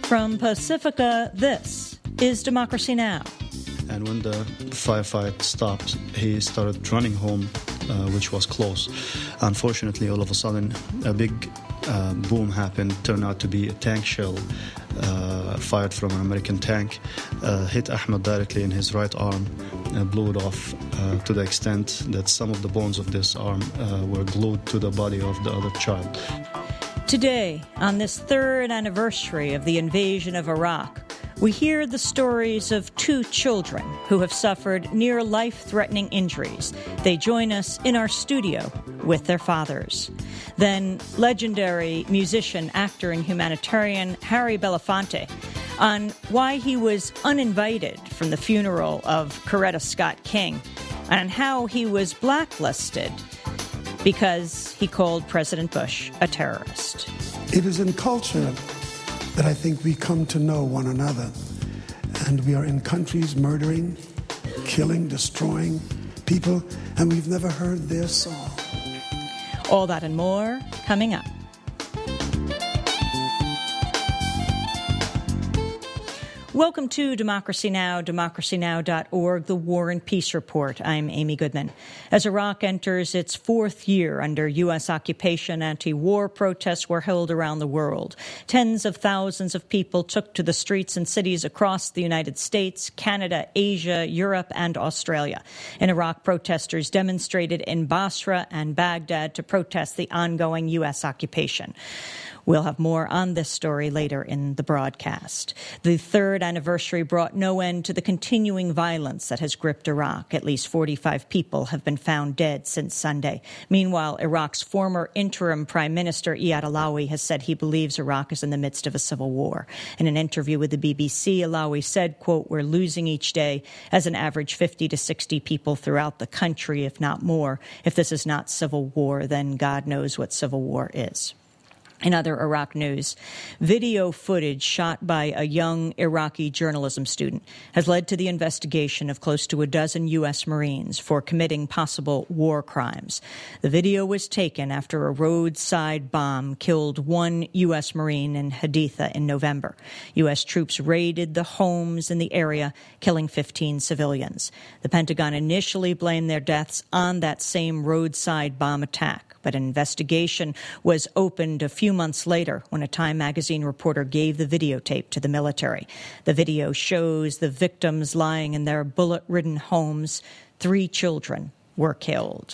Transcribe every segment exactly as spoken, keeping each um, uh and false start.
From Pacifica, this is Democracy Now! And when the firefight stopped, he started running home, uh, which was close. Unfortunately, all of a sudden, a big uh, boom happened. Turned out to be a tank shell uh, fired from an American tank, uh, hit Ahmed directly in his right arm, and blew it off uh, to the extent that some of the bones of this arm uh, were glued to the body of the other child. Today, on this third anniversary of the invasion of Iraq, we hear the stories of two children who have suffered near life-threatening injuries. They join us in our studio with their fathers. Then legendary musician, actor, and humanitarian Harry Belafonte on why he was uninvited from the funeral of Coretta Scott King and how he was blacklisted because he called President Bush a terrorist. It is in culture that I think we come to know one another. And we are in countries murdering, killing, destroying people, and we've never heard their song. All that and more coming up. Welcome to Democracy Now!, democracy now dot org, the War and Peace Report. I'm Amy Goodman. As Iraq enters its fourth year under U S occupation, anti-war protests were held around the world. Tens of thousands of people took to the streets in cities across the United States, Canada, Asia, Europe, and Australia. In Iraq, protesters demonstrated in Basra and Baghdad to protest the ongoing U S occupation. We'll have more on this story later in the broadcast. The third anniversary brought no end to the continuing violence that has gripped Iraq. At least forty-five people have been found dead since Sunday. Meanwhile, Iraq's former interim prime minister, Iyad Allawi, has said he believes Iraq is in the midst of a civil war. In an interview with the B B C, Allawi said, quote, "We're losing each day as an average fifty to sixty people throughout the country, if not more. If this is not civil war, then God knows what civil war is." In other Iraq news, video footage shot by a young Iraqi journalism student has led to the investigation of close to a dozen U S Marines for committing possible war crimes. The video was taken after a roadside bomb killed one U S Marine in Haditha in November. U S troops raided the homes in the area, killing fifteen civilians. The Pentagon initially blamed their deaths on that same roadside bomb attack. But an investigation was opened a few months later when a Time magazine reporter gave the videotape to the military. The video shows the victims lying in their bullet-ridden homes. Three children were killed.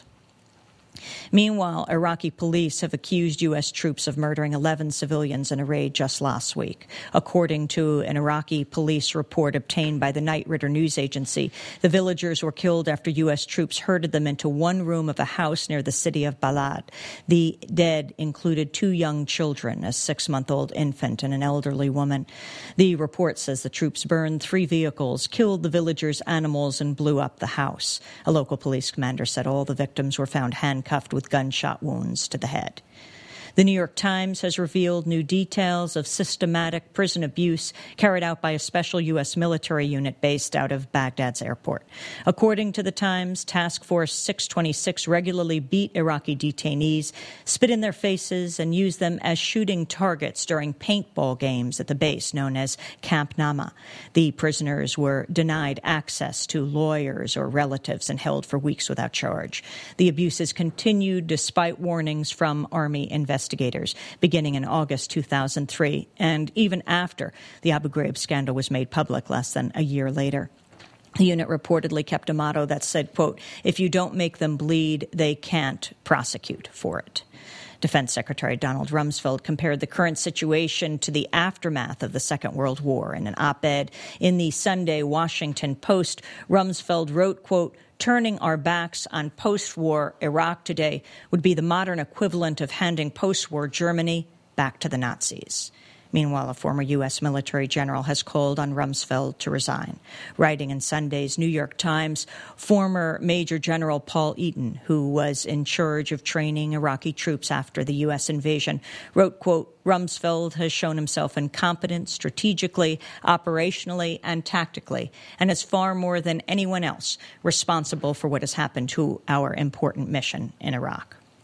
Meanwhile, Iraqi police have accused U S troops of murdering eleven civilians in a raid just last week. According to an Iraqi police report obtained by the Night Ritter news agency, the villagers were killed after U S troops herded them into one room of a house near the city of Balad. The dead included two young children, a six-month-old infant and an elderly woman. The report says the troops burned three vehicles, killed the villagers' animals, and blew up the house. A local police commander said all the victims were found handcuffed with gunshot wounds to the head. The New York Times has revealed new details of systematic prison abuse carried out by a special U S military unit based out of Baghdad's airport. According to the Times, Task Force six twenty-six regularly beat Iraqi detainees, spit in their faces, and used them as shooting targets during paintball games at the base known as Camp Nama. The prisoners were denied access to lawyers or relatives and held for weeks without charge. The abuses continued despite warnings from Army investigators. Investigators beginning in August two thousand three, and even after the Abu Ghraib scandal was made public less than a year later. The unit reportedly kept a motto that said, quote, "If you don't make them bleed, they can't prosecute for it." Defense Secretary Donald Rumsfeld compared the current situation to the aftermath of the Second World War. In an op-ed in the Sunday Washington Post, Rumsfeld wrote, quote, "Turning our backs on post-war Iraq today would be the modern equivalent of handing post-war Germany back to the Nazis." Meanwhile, a former U S military general has called on Rumsfeld to resign. Writing in Sunday's New York Times, former Major General Paul Eaton, who was in charge of training Iraqi troops after the U S invasion, wrote, quote, "Rumsfeld has shown himself incompetent strategically, operationally, and tactically, and is far more than anyone else responsible for what has happened to our important mission in Iraq."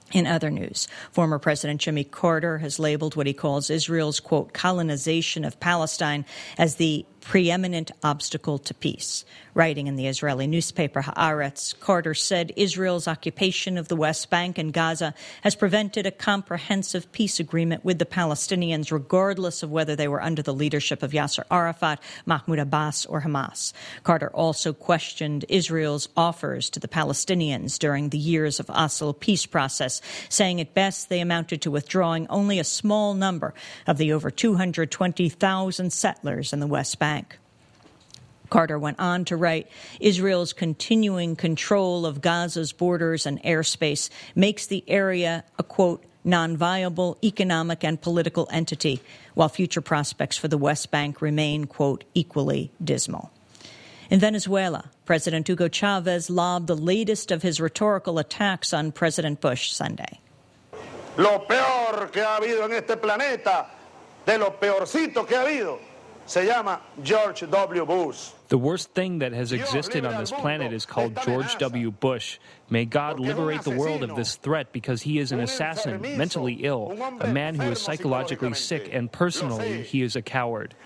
In other news, former President Jimmy Carter has labeled what he calls Israel's, quote, colonization of Palestine as the preeminent obstacle to peace. Writing in the Israeli newspaper Haaretz, Carter said Israel's occupation of the West Bank and Gaza has prevented a comprehensive peace agreement with the Palestinians, regardless of whether they were under the leadership of Yasser Arafat, Mahmoud Abbas, or Hamas. Carter also questioned Israel's offers to the Palestinians during the years of Oslo peace process, saying at best they amounted to withdrawing only a small number of the over two hundred twenty thousand settlers in the West Bank. Carter went on to write, Israel's continuing control of Gaza's borders and airspace makes the area a, quote, non-viable economic and political entity, while future prospects for the West Bank remain, quote, equally dismal. In Venezuela, President Hugo Chavez lobbed the latest of his rhetorical attacks on President Bush Sunday. Lo peor que ha habido en este planeta, de lo peorcito que ha habido, se llama George W. Bush. The worst thing that has existed on this planet is called George W. Bush. May God liberate the world of this threat because he is an assassin, mentally ill, a man who is psychologically sick, and personally, he is a coward.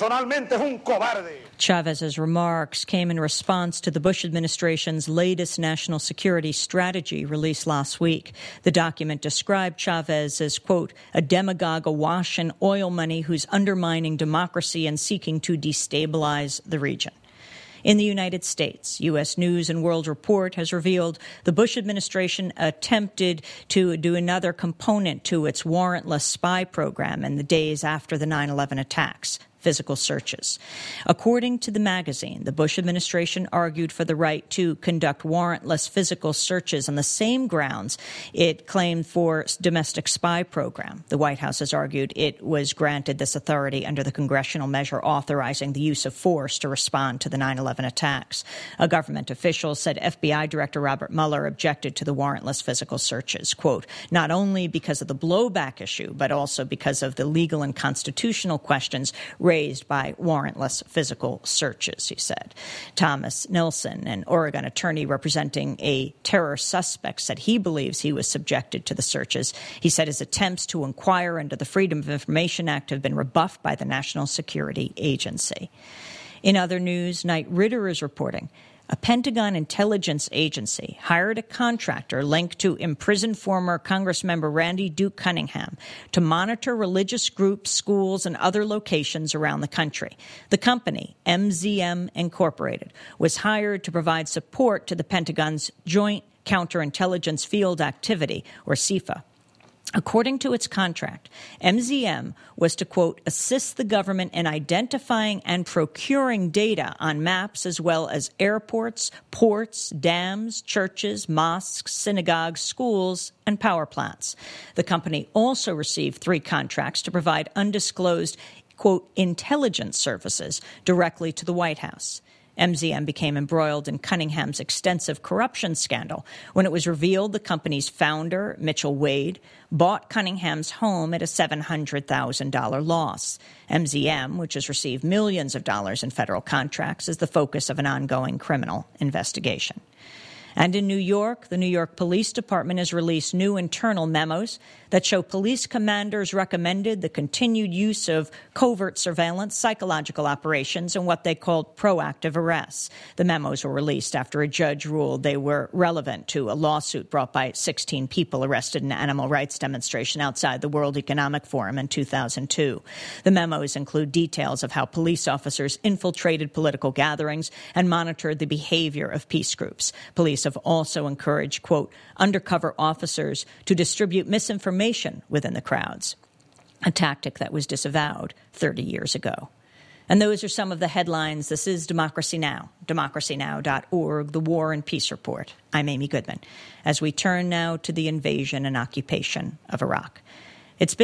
Chavez's remarks came in response to the Bush administration's latest national security strategy released last week. The document described Chavez as, quote, a demagogue awash in oil money who's undermining democracy and seeking to destabilize the region. In the United States, U S News and World Report has revealed the Bush administration attempted to do another component to its warrantless spy program in the days after the nine eleven attacks. Physical searches. According to the magazine, the Bush administration argued for the right to conduct warrantless physical searches on the same grounds it claimed for domestic spy program. The White House has argued it was granted this authority under the congressional measure authorizing the use of force to respond to the nine eleven attacks. A government official said F B I Director Robert Mueller objected to the warrantless physical searches, quote, not only because of the blowback issue, but also because of the legal and constitutional questions raised by warrantless physical searches, he said. Thomas Nelson, an Oregon attorney representing a terror suspect, said he believes he was subjected to the searches. He said his attempts to inquire under the Freedom of Information Act have been rebuffed by the National Security Agency. In other news, Knight Ridder is reporting a Pentagon intelligence agency hired a contractor linked to imprisoned former Congressmember Randy Duke Cunningham to monitor religious groups, schools, and other locations around the country. The company, M Z M Incorporated, was hired to provide support to the Pentagon's Joint Counterintelligence Field Activity, or C I F A. According to its contract, M Z M was to, quote, assist the government in identifying and procuring data on maps as well as airports, ports, dams, churches, mosques, synagogues, schools, and power plants. The company also received three contracts to provide undisclosed, quote, intelligence services directly to the White House. M Z M became embroiled in Cunningham's extensive corruption scandal when it was revealed the company's founder, Mitchell Wade, bought Cunningham's home at a seven hundred thousand dollars loss. M Z M, which has received millions of dollars in federal contracts, is the focus of an ongoing criminal investigation. And in New York, the New York Police Department has released new internal memos that show police commanders recommended the continued use of covert surveillance, psychological operations, and what they called proactive arrests. The memos were released after a judge ruled they were relevant to a lawsuit brought by sixteen people arrested in an animal rights demonstration outside the World Economic Forum in two thousand two. The memos include details of how police officers infiltrated political gatherings and monitored the behavior of peace groups. Police have also encouraged, quote, undercover officers to distribute misinformation within the crowds, a tactic that was disavowed thirty years ago. And those are some of the headlines. This is Democracy Now!, democracy now dot org, the War and Peace Report. I'm Amy Goodman. As we turn now to the invasion and occupation of Iraq. It's been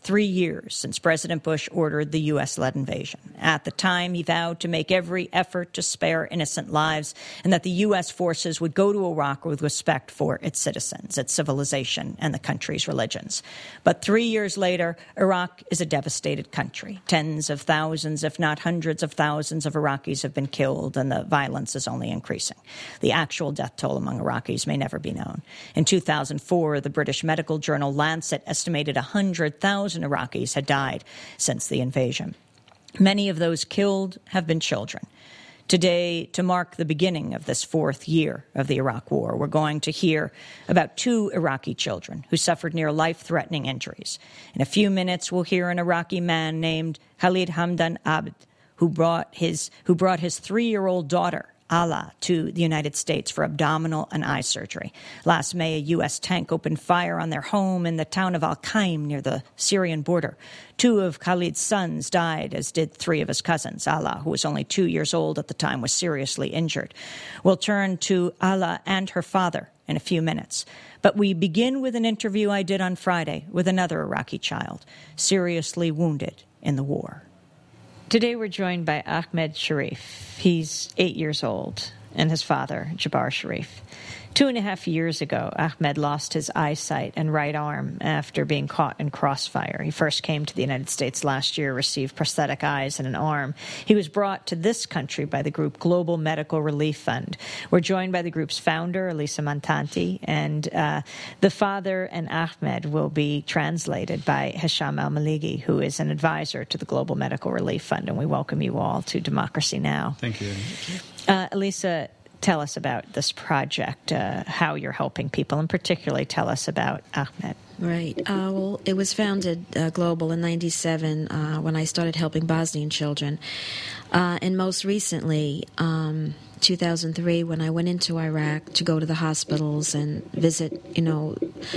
three years since President Bush ordered the U S-led invasion. At the time, he vowed to make every effort to spare innocent lives and that the U S forces would go to Iraq with respect for its citizens, its civilization, and the country's religions. But three years later, Iraq is a devastated country. Tens of thousands, if not hundreds of thousands of Iraqis have been killed, and the violence is only increasing. The actual death toll among Iraqis may never be known. In two thousand four, the British medical journal Lancet estimated one hundred thousand Iraqis had died since the invasion. Many of those killed have been children. Today, to mark the beginning of this fourth year of the Iraq War, we're going to hear about two Iraqi children who suffered near life-threatening injuries. In a few minutes, we'll hear an Iraqi man named Khalid Hamdan Abd, who brought his, who brought his three-year-old daughter, Ala, to the United States for abdominal and eye surgery. Last May, a U S tank opened fire on their home in the town of Al-Qaim near the Syrian border. Two of Khalid's sons died, as did three of his cousins. Ala, who was only two years old at the time, was seriously injured. We'll turn to Ala and her father in a few minutes. But we begin with an interview I did on Friday with another Iraqi child, seriously wounded in the war. Today we're joined by Ahmed Sharif. He's eight years old, and his father, Jabbar Sharif. Two and a half years ago, Ahmed lost his eyesight and right arm after being caught in crossfire. He first came to the United States last year, received prosthetic eyes and an arm. He was brought to this country by the group Global Medical Relief Fund. We're joined by the group's founder, Elisa Montanti, and uh, the father and Ahmed will be translated by Hisham Al-Maligi, who is an advisor to the Global Medical Relief Fund, and we welcome you all to Democracy Now! Thank you. Uh, Elisa, tell us about this project, uh, how you're helping people, and particularly tell us about Ahmed. Right. Uh, well, it was founded uh, Global in ninety-seven uh, when I started helping Bosnian children. Uh, and most recently, um, two thousand three, when I went into Iraq to go to the hospitals and visit, you know,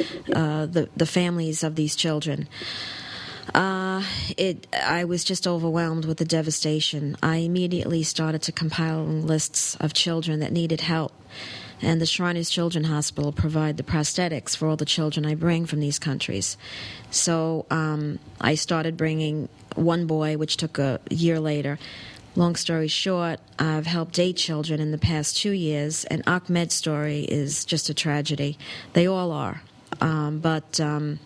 uh, the, the families of these children. Uh, it. I was just overwhelmed with the devastation. I immediately started to compile lists of children that needed help, and the Shriners Children's Hospital provide the prosthetics for all the children I bring from these countries. So um, I started bringing one boy, which took a year later. Long story short, I've helped eight children in the past two years, and Ahmed's story is just a tragedy. They all are, um, but. Um,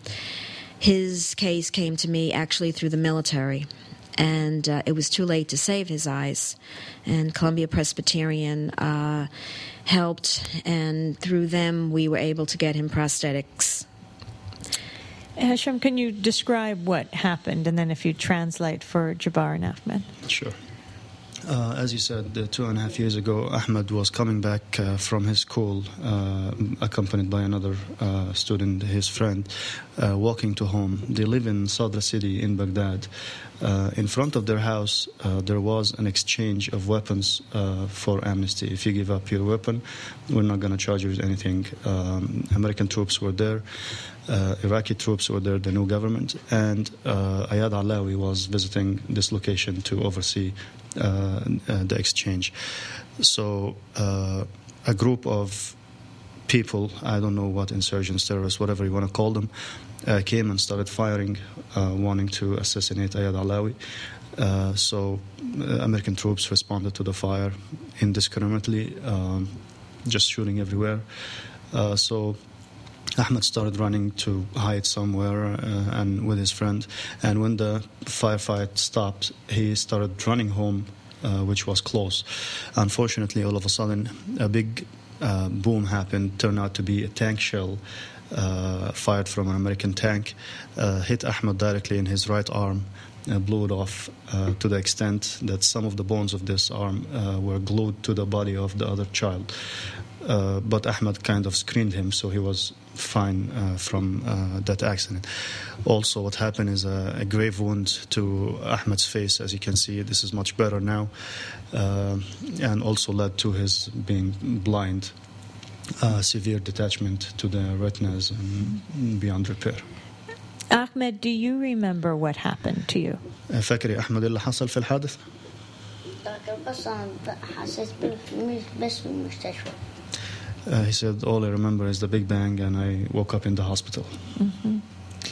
His case came to me actually through the military, and uh, it was too late to save his eyes. And Columbia Presbyterian uh, helped, and through them we were able to get him prosthetics. Hashim, can you describe what happened, and then if you translate for Jabbar and Ahmed? Sure. Uh, as you said, uh, two and a half years ago, Ahmed was coming back uh, from his school, uh, accompanied by another uh, student, his friend, uh, walking to home. They live in Sadra City in Baghdad. Uh, in front of their house, uh, there was an exchange of weapons uh, for amnesty. If you give up your weapon, we're not going to charge you with anything. Um, American troops were there. Uh, Iraqi troops were there, the new government, and uh, Ayad Alawi was visiting this location to oversee uh, uh, the exchange. So uh, a group of people, I don't know what, insurgents, terrorists, whatever you want to call them, uh, came and started firing, uh, wanting to assassinate Ayad Alawi. Uh, so uh, American troops responded to the fire indiscriminately, um, just shooting everywhere. Uh, so Ahmed started running to hide somewhere uh, and with his friend. And when the firefight stopped, he started running home, uh, which was close. Unfortunately, all of a sudden, a big uh, boom happened. Turned out to be a tank shell uh, fired from an American tank, uh, hit Ahmed directly in his right arm, uh, blew it off uh, to the extent that some of the bones of this arm uh, were glued to the body of the other child. Uh, but Ahmed kind of screened him, so he was fine uh, from uh, that accident. Also, what happened is a, a grave wound to Ahmed's face. As you can see, this is much better now, uh, and also led to his being blind. Uh, severe detachment to the retinas and beyond repair. Ahmed, do you remember what happened to you? فاكر يا أحمد اللي حصل في الحادث؟ Uh, he said, all I remember is the Big Bang, and I woke up in the hospital. Mm-hmm.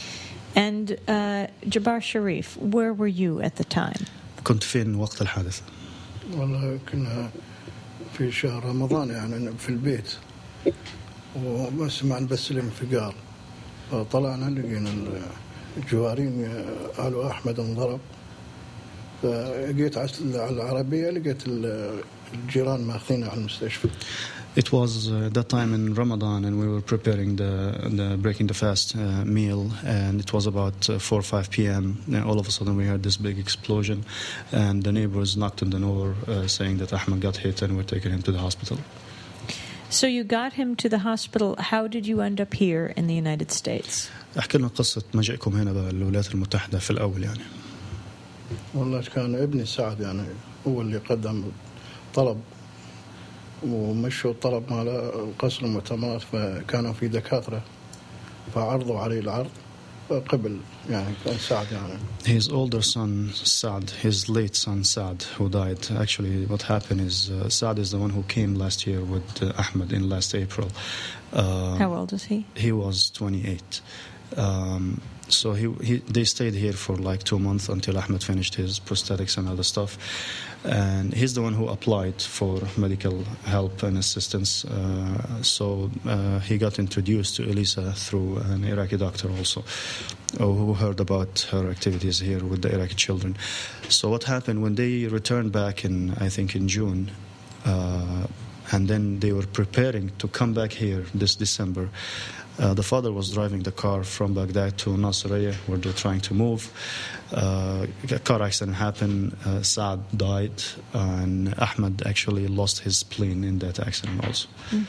And uh, Jabbar Sharif, where were you at the time? كنت فين وقت الحادث؟ والله كنا في شهر رمضان يعني في البيت وسمعنا بس الانفجار فطلعنا لقينا الجوارين قالوا أحمد انضرب فجيت على العربية لقيت الجيران ماخذينه على المستشفى. It was uh, that time in Ramadan, and we were preparing the, the breaking the fast uh, meal, and it was about uh, four or five p.m. And all of a sudden, we heard this big explosion, and the neighbors knocked on the door uh, saying that Ahmed got hit, and we're taking him to the hospital. So you got him to the hospital. How did you end up here in the United States? احكي لنا قصة مجيئكم هنا بالولايات المتحدة في الأول يعني. والله كان ابني سعد يعني هو اللي قدم طلب ومشوا الطلب مال قصر المؤتمرات فكانوا في دكاترة فعرضوا عليه العرض قبل يعني كان سعد يعني. His older son Saad, his late son Saad, who died. Actually, what happened is uh, Saad is the one who came last year with uh, Ahmed in last April. Uh, How old is he? He was twenty-eight. Um, so he, he they stayed here for like two months until Ahmed finished his prosthetics and other stuff. And he's the one who applied for medical help and assistance. Uh, so uh, he got introduced to Elisa through an Iraqi doctor also, who heard about her activities here with the Iraqi children. So what happened when they returned back in, I think in June, uh, and then they were preparing to come back here this December. Uh, the father was driving the car from Baghdad to Nasiriyah, where they're trying to move. Uh, a car accident happened. Uh, Saad died, and Ahmed actually lost his spleen in that accident also. Mm.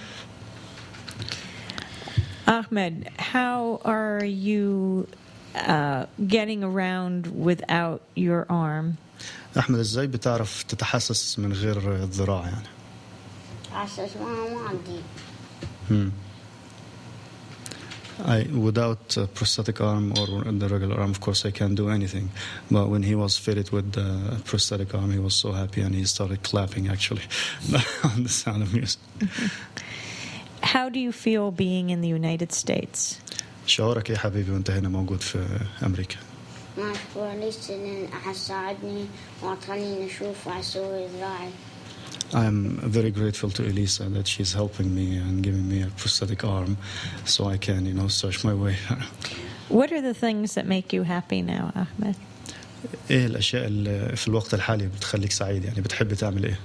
Ahmed, how are you uh, getting around without your arm? أحمد إزاي بتعرف تتحسس من غير الذراع يعني؟ حسس ما عندي. Hmm. I, without a prosthetic arm or the regular arm, of course, I can't do anything. But when he was fitted with the prosthetic arm, he was so happy and he started clapping, actually, on the sound of music. Mm-hmm. How do you feel being in the United States? شعورك يا حبيبي وانت هنا موجود في أمريكا؟ مشكور ليش إن أحد ساعدني وخليني أشوف وأسوي ذراعي. I'm very grateful to Elisa that she's helping me and giving me a prosthetic arm so I can, you know, search my way. What are the things that make you happy now, Ahmed? إيه الأشياء اللي في الوقت الحالي بتخليك سعيد يعني بتحب تعمل إيه؟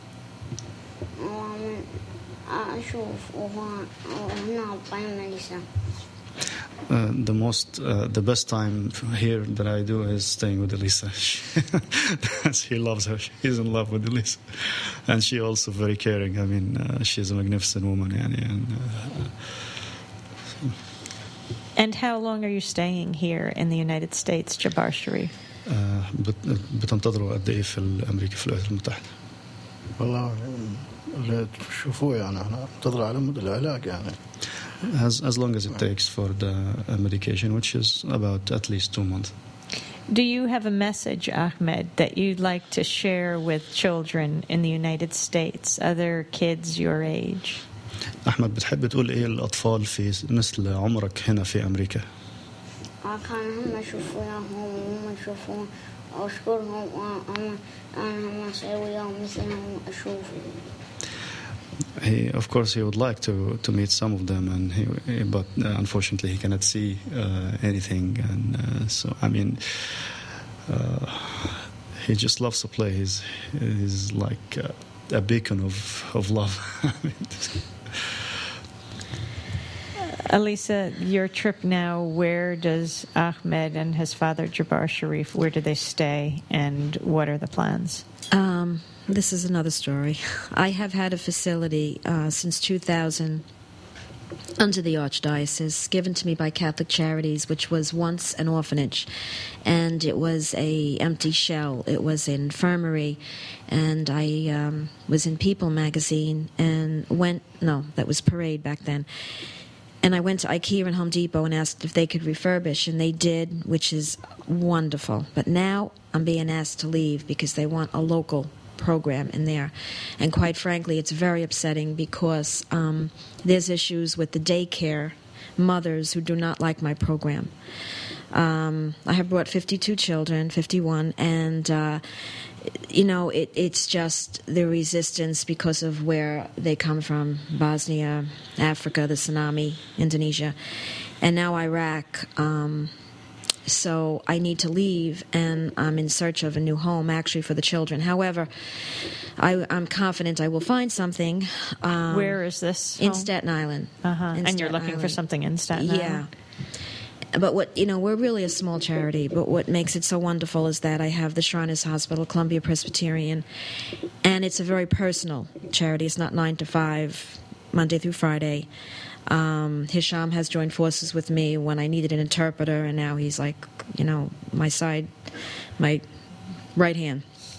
أشوف وهنا بقيم أليسا. Uh, the most, uh, the best time here that I do is staying with Elisa. She loves her. She's in love with Elisa, and she also very caring. I mean, uh, she's a magnificent woman. يعني, and, uh, and how long are you staying here in the United States, Jabbar Sharif? بتنتظروا قد إيه في أمريكا في الولايات المتحدة؟ والله اللي تشوفوه يعني احنا ننتظر على مدة العلاج يعني. As as long as it takes for the uh, medication, which is about at least two months. Do you have a message, Ahmed, that you'd like to share with children in the United States, other kids your age? أحمد بتحب تقول إيه للأطفال في مثل عمرك هنا في أمريكا؟ كان هم يشوفونهم وهم يشوفون أشكرهم وأنا أنا أسويهم مثلهم أشوفهم. He, of course, he would like to, to meet some of them, and he, but uh, unfortunately, he cannot see uh, anything. And uh, so, I mean, uh, he just loves to play. He's he's like uh, a beacon of of love. Elisa, your trip now. Where does Ahmed and his father Jabbar Sharif? Where do they stay, and what are the plans? Um. This is another story. I have had a facility uh, since two thousand under the Archdiocese, given to me by Catholic Charities, which was once an orphanage, and it was a empty shell. It was an infirmary, and I um, was in People magazine and went, no, that was Parade back then, and I went to IKEA and Home Depot and asked if they could refurbish, and they did, which is wonderful. But now I'm being asked to leave because they want a local program in there, and quite frankly it's very upsetting because um, there's issues with the daycare mothers who do not like my program. Um, I have brought fifty-two children, fifty-one, and uh, you know, it, it's just the resistance because of where they come from: Bosnia, Africa, the tsunami, Indonesia, and now Iraq. Um, So I need to leave, and I'm in search of a new home, actually, for the children. However, I, I'm confident I will find something. Um, Where is this In home? Staten Island. Uh-huh. In And you're Staten looking for Island. something in Staten Yeah. Island? But what, you know, we're really a small charity, but what makes it so wonderful is that I have the Shriners Hospital, Columbia Presbyterian, and it's a very personal charity. It's not nine to five, Monday through Friday. Um, Hisham has joined forces with me when I needed an interpreter, and now he's like, you know, my side, my right hand.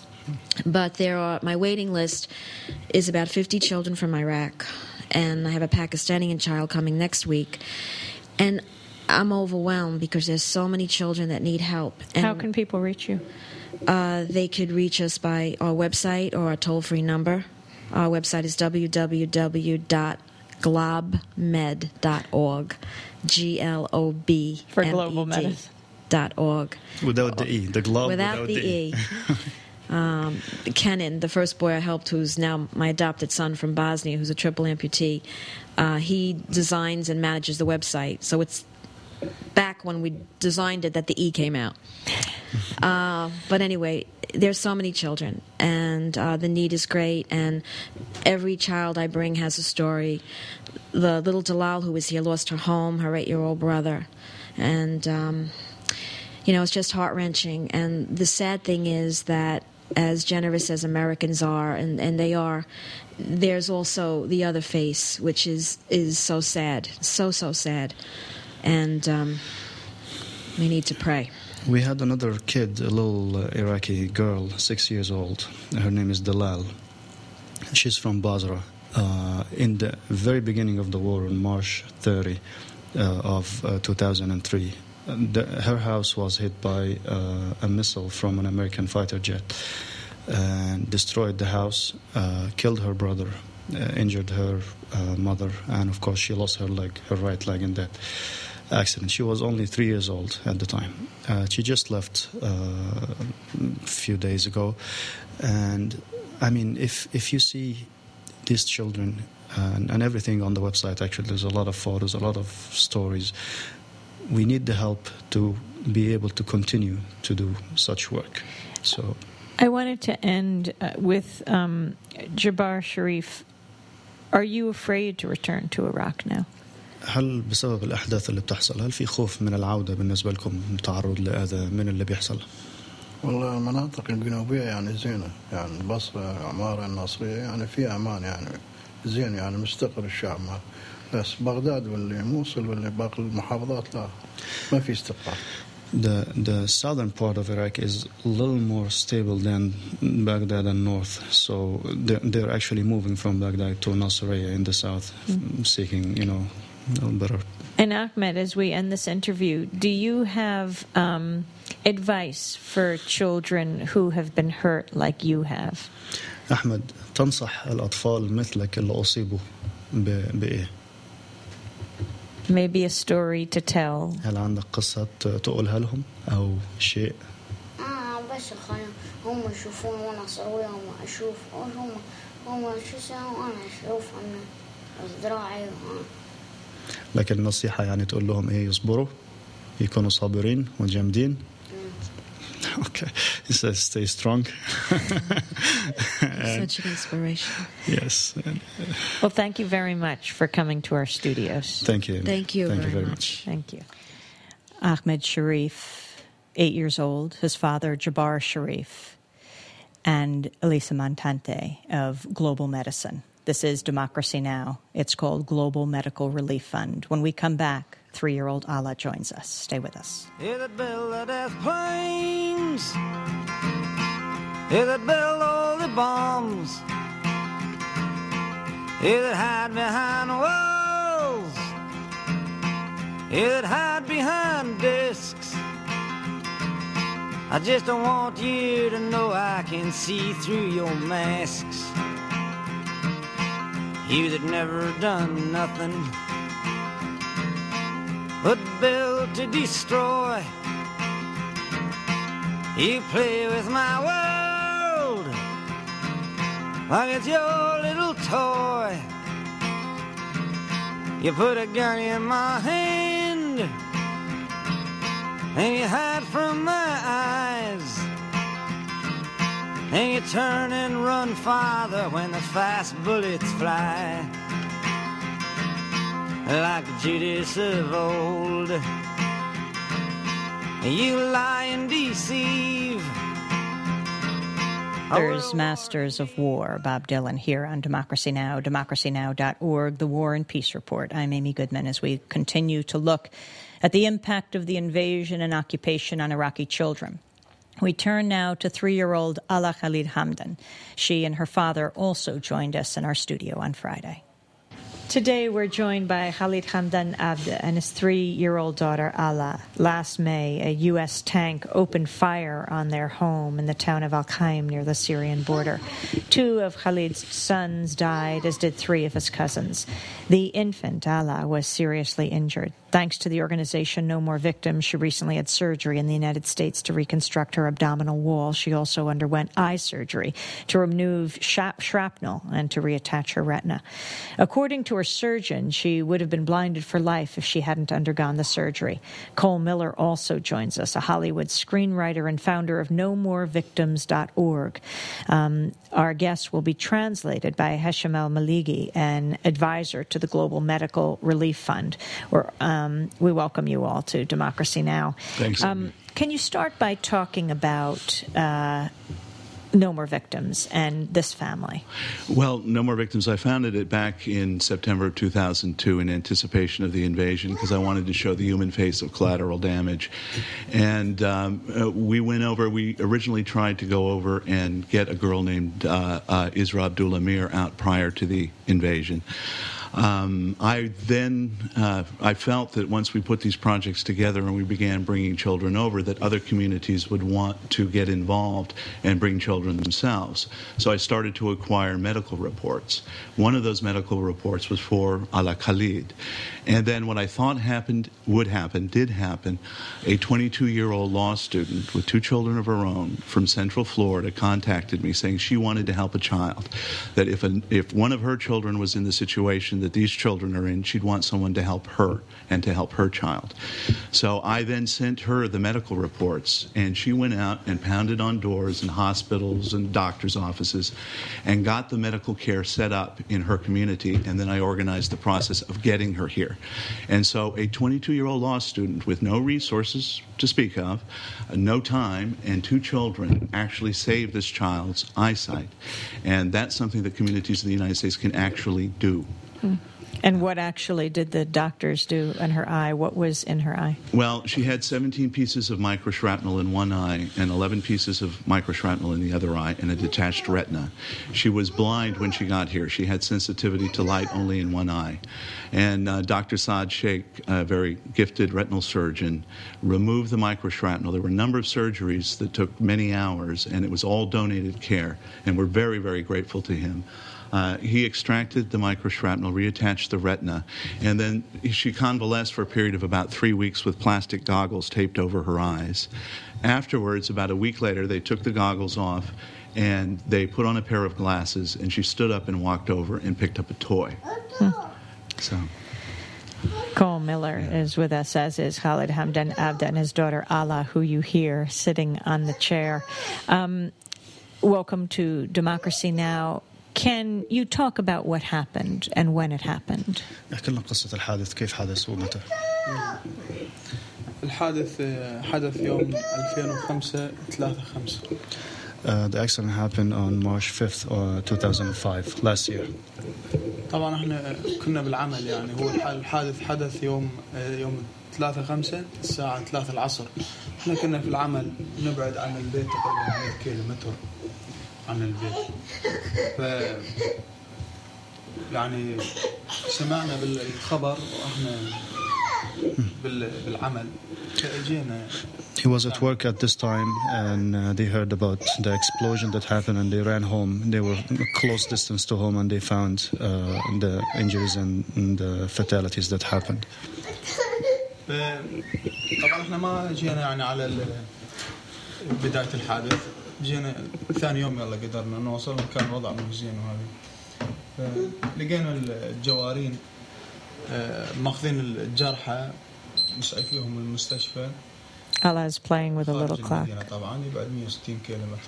But there are, my waiting list is about fifty children from Iraq, and I have a Pakistani child coming next week. And I'm overwhelmed because there's so many children that need help. And How can people reach you? Uh, they could reach us by our website or our toll-free number. Our website is w w w dot globmed dot org, G L O B For M E D global medicine. dot org. Without the E, the globe Without, without, the, E. um, Kenan, the first boy I helped, who's now my adopted son from Bosnia, who's a triple amputee, uh, he designs and manages the website. So it's back when we designed it that the E came out. Uh, but anyway, there's so many children, and uh, the need is great, and every child I bring has a story. The little Dalal who was here lost her home, her eight-year-old brother, and, um, you know, it's just heart-wrenching. And the sad thing is that as generous as Americans are, and, and they are, there's also the other face, which is, is so sad, so, so sad. And um, we need to pray. We had another kid, a little uh, Iraqi girl, six years old. Her name is Dalal. She's from Basra. Uh, in the very beginning of the war, on March thirtieth uh, of uh, two thousand three, the, her house was hit by uh, a missile from an American fighter jet and destroyed the house, uh, killed her brother, uh, injured her uh, mother, and of course she lost her leg, her right leg in that accident. She was only three years old at the time. Uh, she just left uh, a few days ago, and I mean, if if you see these children uh, and, and everything on the website, actually, there's a lot of photos, a lot of stories. We need the help to be able to continue to do such work. So, I wanted to end uh, with um, Jabbar Sharif. Are you afraid to return to Iraq now? هل بسبب الأحداث اللي بتحصل هل في خوف من العودة بالنسبة لكم تعرض لأذى من اللي بيحصل؟ والله المناطق الجنوبية يعني زينة، يعني البصرة، عمارة، الناصرية، يعني فيها أمان، يعني زين، يعني مستقر الشعب. بس بغداد واللي موصل واللي باقي المحافظات لا، ما في استقرار. The the southern part of Iraq is a little more stable than Baghdad and north, so they're, they're actually moving from Baghdad to Nasiriyah in the south, mm-hmm. seeking, you know, a better. And Ahmed, as we end this interview, do you have um, advice for children who have been hurt like you have? أحمد، تنصح الأطفال مثلك اللي أصيبوا بإيه؟ Maybe a story to tell. هل عندك قصة تقولها لهم أو شيء؟ آه بس خلنا هم يشوفون وأنا أسويها وما أشوف، هم هم شو سووا وأنا أشوف أنا ذراعي. لكن النصيحة يعني تقول لهم إيه؟ يصبروا، يكونوا صابرين وجامدين. Okay, he says stay strong. Such an inspiration. Yes. Well, thank you very much for coming to our studios. Thank you. Thank you Thank very you very much. much. Thank you. Ahmed Sharif, eight years old, his father Jabbar Sharif, and Elisa Montante of Global Medicine. This is Democracy Now! It's called Global Medical Relief Fund. When we come back, three-year-old Ala joins us. Stay with us. Hear that bell of death planes. Hear that bell all the bombs. Hear that hide behind walls. Hear that hide behind desks. I just don't want you to know I can see through your masks. You that never done nothing but built to destroy. You play with my world like it's your little toy. You put a gun in my hand and you hide from my eyes, and you turn and run farther when the fast bullets fly. Like Judas of old, you lie and deceive. There's Masters of War, Bob Dylan, here on Democracy Now!, democracy now dot org, the War and Peace Report. I'm Amy Goodman as we continue to look at the impact of the invasion and occupation on Iraqi children. We turn now to three-year-old Ala Khalid Hamdan. She and her father also joined us in our studio on Friday. Today we're joined by Khalid Hamdan Abda and his three-year-old daughter Ala. Last May, a U S tank opened fire on their home in the town of Al-Qaim near the Syrian border. Two of Khalid's sons died, as did three of his cousins. The infant, Ala, was seriously injured. Thanks to the organization No More Victims, she recently had surgery in the United States to reconstruct her abdominal wall. She also underwent eye surgery to remove shrapnel and to reattach her retina. According to her surgeon, she would have been blinded for life if she hadn't undergone the surgery. Cole Miller also joins us, a Hollywood screenwriter and founder of no more victims dot org. Um, our guest will be translated by Hesham El-Maligi, an advisor to the Global Medical Relief Fund, or um, Um, we welcome you all to Democracy Now! Thanks. Um, can you start by talking about uh, No More Victims and this family? Well, No More Victims, I founded it back in September of two thousand two in anticipation of the invasion because I wanted to show the human face of collateral damage. And um, uh, we went over, we originally tried to go over and get a girl named uh, uh, Isra Abdullah Mir out prior to the invasion. Um, I then, uh, I felt that once we put these projects together and we began bringing children over, that other communities would want to get involved and bring children themselves. So I started to acquire medical reports. One of those medical reports was for Ala Khalid. And then what I thought happened, would happen, did happen. A twenty-two-year-old law student with two children of her own from Central Florida contacted me saying she wanted to help a child, that if, a, if one of her children was in the situation that these children are in, she'd want someone to help her and to help her child. So I then sent her the medical reports, and she went out and pounded on doors in hospitals and doctors' offices and got the medical care set up in her community, and then I organized the process of getting her here. And so a twenty-two-year-old law student with no resources to speak of, uh, no time, and two children actually saved this child's eyesight. And that's something that communities in the United States can actually do. And what actually did the doctors do in her eye? What was in her eye? Well, she had seventeen pieces of microshrapnel in one eye and eleven pieces of microshrapnel in the other eye and a detached retina. She was blind when she got here. She had sensitivity to light only in one eye. And uh, Doctor Saad Sheikh, a very gifted retinal surgeon, removed the microshrapnel. There were a number of surgeries that took many hours, and it was all donated care. And we're very, very grateful to him. Uh, he extracted the microshrapnel, reattached the retina, and then she convalesced for a period of about three weeks with plastic goggles taped over her eyes. Afterwards, about a week later, they took the goggles off and they put on a pair of glasses, and she stood up and walked over and picked up a toy. Hmm. So. Cole Miller yeah. is with us, as is Khalid Hamdan Abda and his daughter Ala, who you hear sitting on the chair. Um, welcome to Democracy Now! Can you talk about what happened and when it happened? احكي لنا قصة الحادث كيف حدث ومتى. الحادث حدث يوم ألفين وخمسة ثلاثة خمسة. Uh, the accident happened on March fifth, uh, two thousand five, last year. طبعا احنا كنا بالعمل، يعني هو الحادث حدث يوم يوم ثلاثة خمسة الساعة ثلاثة العصر. احنا كنا في العمل نبعد عن البيت تقريبا مئة كيلومتر عن البيت. ف يعني سمعنا بالخبر واحنا بالعمل فاجينا. He was at work at this time, and uh, they heard about the explosion that happened, and they ran home. They were a close distance to home, and they found uh, the injuries and, and the fatalities that happened. طبعا احنا ما جينا يعني على بداية الحادث، جينا ثاني يوم يلا قدرنا نوصل، كان الوضع مو زين وهذه. لقينا الجوارين ماخذين الجرحى مسعفيهم المستشفى. Ella is playing with a little clock. طبعا يبعد مية وستين كيلومتر.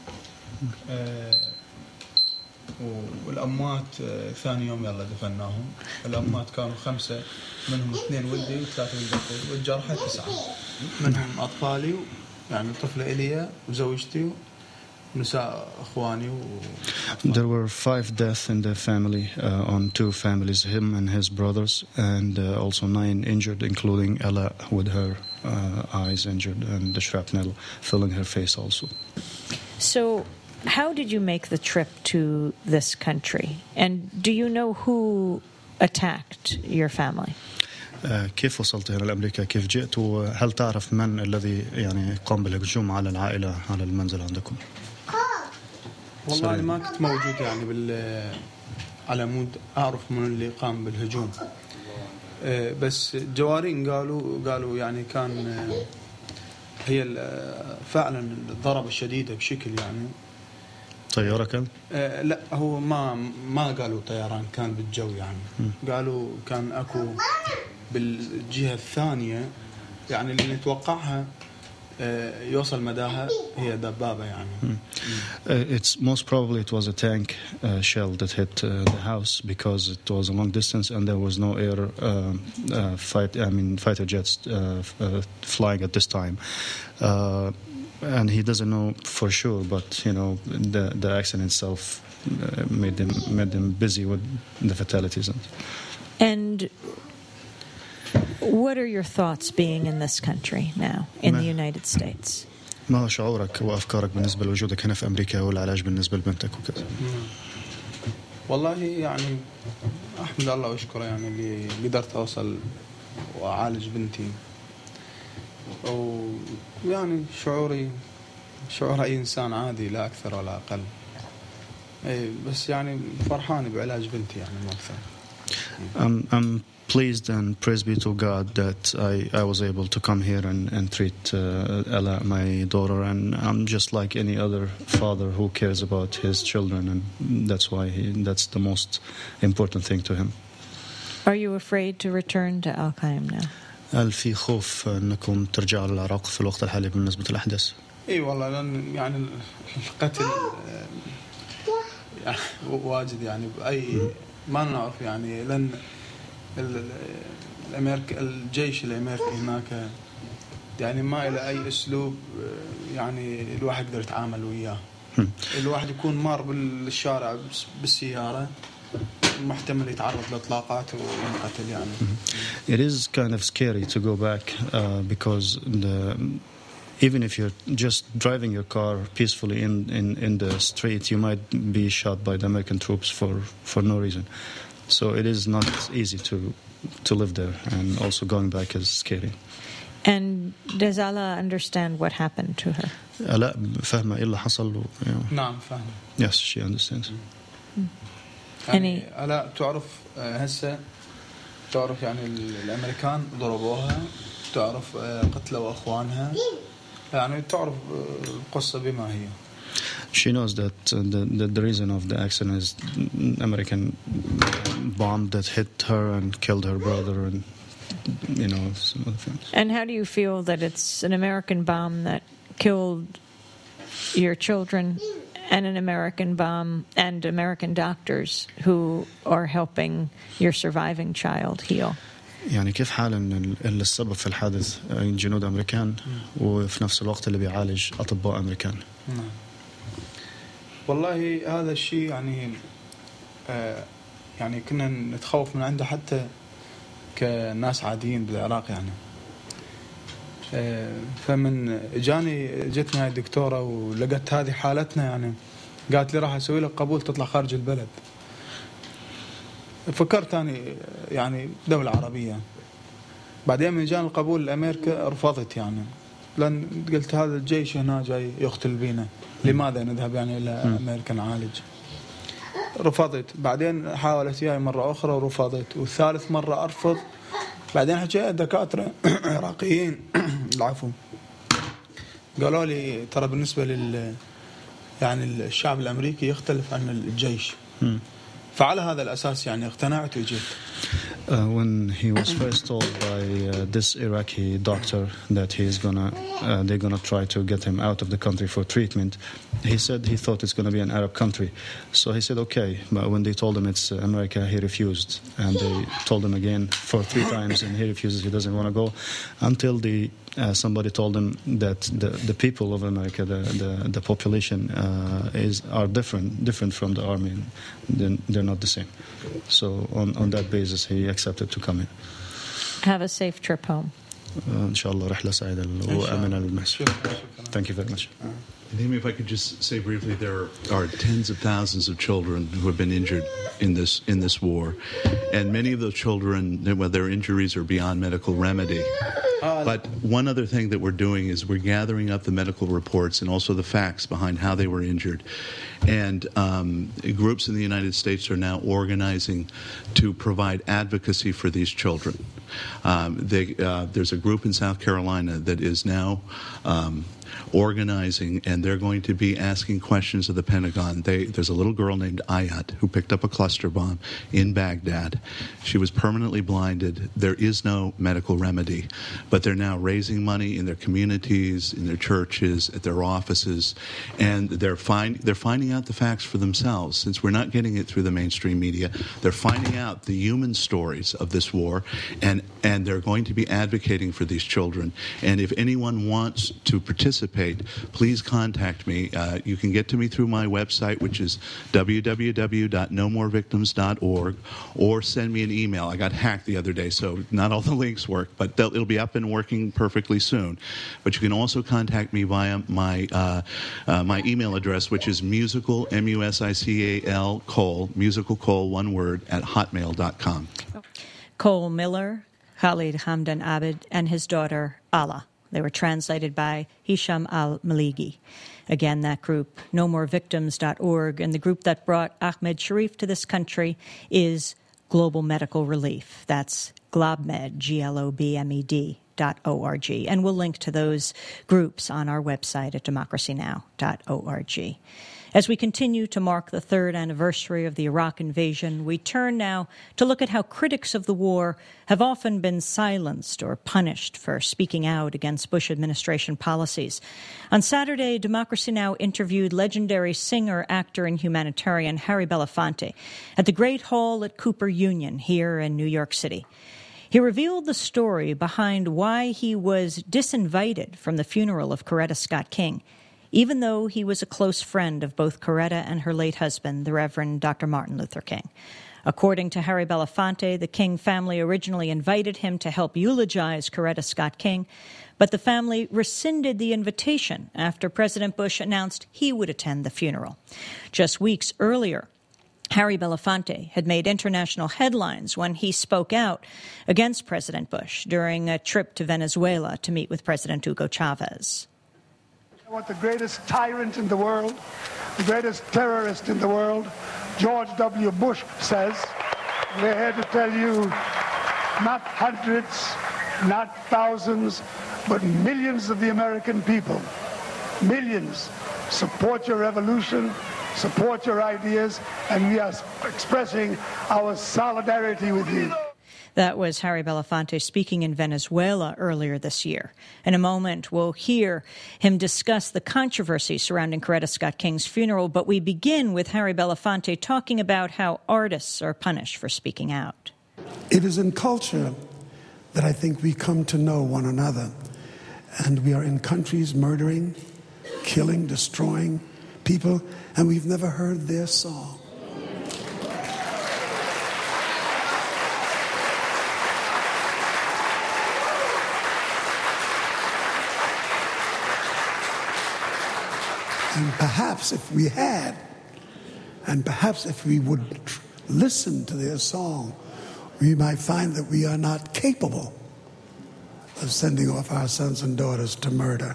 والأموات ثاني يوم يلا دفناهم. الأموات كانوا خمسة، منهم اثنين ولدي وثلاثة ولدي، والجرحى تسعة، منهم أطفالي يعني طفلة إليا وزوجتي ونساء أخواني. There were five deaths in the family, uh, on two families, him and his brothers, and uh, also nine injured, including Ella with her uh, eyes injured and the shrapnel filling her face also. So, how did you make the trip to this country? And do you know who attacked your family? كيف وصلت هنا لأمريكا؟ كيف جئت؟ وهل تعرف من الذي يعني قام بالهجوم على العائلة على المنزل عندكم؟ والله أنا ما كنت موجود يعني بال على مود أعرف من اللي قام بالهجوم، بس الجوارين قالوا قالوا يعني كان هي فعلا الضربة الشديدة بشكل يعني. طيارة كان؟ آه لا هو ما ما قالوا طيران، كان بالجو يعني. م. قالوا كان أكو بالجهة الثانية يعني اللي نتوقعها آه يوصل مداها هي دبابة يعني. م. Uh, it's most probably it was a tank uh, shell that hit uh, the house because it was a long distance and there was no air uh, uh, fight. I mean fighter jets uh, uh, flying at this time. Uh, And he doesn't know for sure, but you know the the accident itself uh, made them made them busy with the fatalities. And what are your thoughts being in this country now, in the United States? ما هو شعورك وأفكارك بالنسبة لوجودك هنا في أمريكا والعلاج بالنسبة لبنتك وكذا؟ والله يعني أحمد الله وأشكره يعني اللي قدرت أوصل وأعالج بنتي. ويعني شعوري شعور أي إنسان عادي لا أكثر ولا أقل. إيه بس يعني فرحان بعلاج بنتي يعني ما أكثر. I'm I'm pleased and praise be to God that I I was able to come here and and treat uh, Ella, my daughter, and I'm just like any other father who cares about his children, and that's why he, that's the most important thing to him. Are you afraid to return to Al-Qaim now? هل في خوف أنكم ترجعوا للعراق في الوقت الحالي بالنسبة للأحداث؟ إيه والله لأن يعني القتل يعني واجد يعني بأي ما نعرف يعني لأن الأمريكا الجيش الأمريكي هناك يعني ما إلى أي أسلوب يعني الواحد يقدر يتعامل وياه. الواحد يكون مار بالشارع بالسيارة محتمل يتعرض لإطلاقات وينقتل يعني. It is kind of scary to go back uh, because the even if you're just driving your car peacefully in, in, in the street, you might be shot by the American troops for, for no reason. So it is not easy to to live there, and also going back is scary. And does Allah understand what happened to her? لا فاهمة إيه اللي حصل. نعم فاهمة. Yes, she understands. يعني لا تعرف هسه تعرف يعني الأمريكان ضربوها، تعرف قتلوا أخوانها، يعني تعرف القصة بما هي. She knows that uh, the, the the reason of the accident is American bomb that hit her and killed her brother, and you know some other things. And how do you feel that it's an American bomb that killed your children, and an American bomb and American doctors who are helping your surviving child heal? يعني كيف حال ان اللي السبب في الحادث جنود امريكان وفي نفس الوقت اللي بيعالج اطباء امريكان؟ نعم. والله هذا الشيء يعني آه يعني كنا نتخوف من عنده حتى كناس عاديين بالعراق يعني. آه فمن جاني جتنا هاي الدكتورة ولقت هذه حالتنا يعني قالت لي راح اسوي لك قبول تطلع خارج البلد. فكرت أنا يعني دولة عربية. بعدين من جاني القبول لأمريكا رفضت يعني، لأن قلت هذا الجيش هنا جاي يقتل بينا، لماذا نذهب يعني إلى أمريكا نعالج؟ رفضت. بعدين حاولت إياي مرة أخرى ورفضت، وثالث مرة أرفض بعدين حكيت دكاترة عراقيين العفو قالوا لي ترى بالنسبة لل يعني الشعب الأمريكي يختلف عن الجيش. فعلى هذا الأساس يعني اقتنعت وجيت. Uh, when he was first told by uh, this Iraqi doctor that he is gonna, uh, they're gonna try to get him out of the country for treatment, he said he thought it's gonna be an Arab country. So he said okay, but when they told him it's America, he refused, and they told him again for three times, and he refuses. He doesn't want to go until the uh, somebody told him that the the people of America, the the, the population uh, is are different, different from the army. They're, they're not the same. So on on that basis, he accepted to come in. Have a safe trip home. إن شاء الله رحلة سعيدة وآمنة للمحشر. Thank you very much. Amy, if I could just say briefly, there are tens of thousands of children who have been injured in this in this war, and many of those children, well, their injuries are beyond medical remedy. But one other thing that we're doing is we're gathering up the medical reports and also the facts behind how they were injured. And um, groups in the United States are now organizing to provide advocacy for these children. Um, they, uh, there's a group in South Carolina that is now um, organizing, and they're going to be asking questions of the Pentagon. They, there's a little girl named Ayat who picked up a cluster bomb in Baghdad. She was permanently blinded. There is no medical remedy, but they're now raising money in their communities, in their churches, at their offices, and they're, find, they're finding out the facts for themselves. Since we're not getting it through the mainstream media, they're finding out the human stories of this war, and, and they're going to be advocating for these children. And if anyone wants to participate, please contact me. Uh, you can get to me through my website, which is w w w dot no more victims dot org, or send me an email. I got hacked the other day, so not all the links work, but it'll be up and working perfectly soon. But you can also contact me via my uh, uh, my email address, which is musical, M U S I C A L, Cole, musical Cole, one word, at hotmail dot com. Cole Miller, Khalid Hamdan Abed, and his daughter, Ala. They were translated by Hisham al-Maligi. Again, that group, no more victims dot org, and the group that brought Ahmed Sharif to this country is Global Medical Relief. That's GlobMed, G L O B M E D, dot O R G. And we'll link to those groups on our website at democracy now dot org. As we continue to mark the third anniversary of the Iraq invasion, we turn now to look at how critics of the war have often been silenced or punished for speaking out against Bush administration policies. On Saturday, Democracy Now! Interviewed legendary singer, actor, and humanitarian Harry Belafonte at the Great Hall at Cooper Union here in New York City. He revealed the story behind why he was disinvited from the funeral of Coretta Scott King, even though he was a close friend of both Coretta and her late husband, the Reverend Doctor Martin Luther King. According to Harry Belafonte, the King family originally invited him to help eulogize Coretta Scott King, but the family rescinded the invitation after President Bush announced he would attend the funeral. Just weeks earlier, Harry Belafonte had made international headlines when he spoke out against President Bush during a trip to Venezuela to meet with President Hugo Chavez. What the greatest tyrant in the world, the greatest terrorist in the world, George W. Bush says. We're here to tell you, not hundreds, not thousands, but millions of the American people, millions, support your revolution, support your ideas, and we are expressing our solidarity with you. That was Harry Belafonte speaking in Venezuela earlier this year. In a moment, we'll hear him discuss the controversy surrounding Coretta Scott King's funeral, but we begin with Harry Belafonte talking about how artists are punished for speaking out. It is in culture that I think we come to know one another, and we are in countries murdering, killing, destroying people, and we've never heard their song. And perhaps if we had, and perhaps if we would tr- listen to their song, we might find that we are not capable of sending off our sons and daughters to murder.